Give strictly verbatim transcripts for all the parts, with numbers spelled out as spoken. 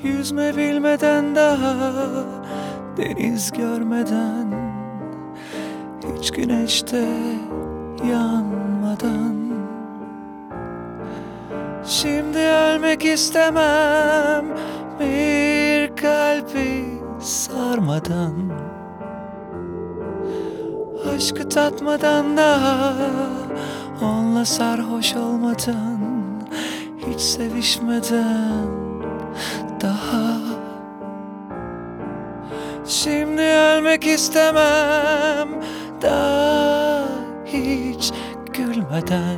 Yüzme bilmeden daha, deniz görmeden, hiç güneşte yanmadan. Şimdi ölmek istemem, bir kalbi sarmadan. Aşkı tatmadan daha, onunla sarhoş olmadan, hiç sevişmeden daha. Şimdi ölmek istemem, daha hiç gülmeden.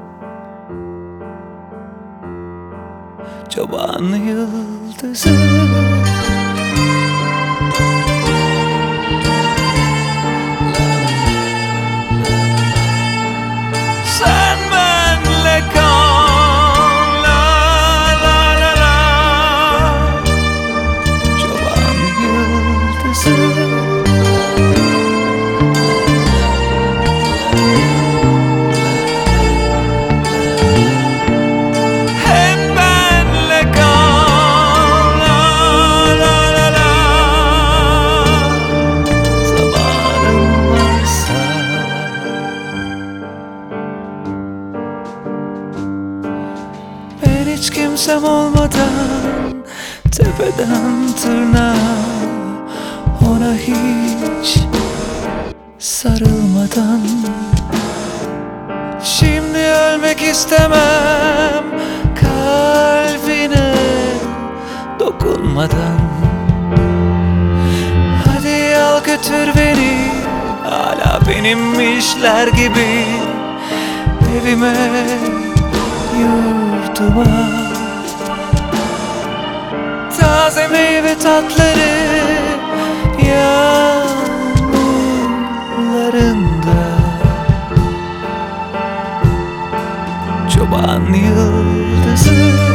Çoban yıldızı, sen benle kal, la la la la. Çoban yıldızı, hep benle kal, la la la la. Zamanın varsa ben hiç kimsem olmadan, tepeden tırnağa, ona hiç sarılmadan. Şimdi ölmek istemem, kalbine dokunmadan. Hadi al götür beni, hala benimmişler gibi, evime, yurduma. Taze meyve tatları yağmurlarında. Çoban yıldızı,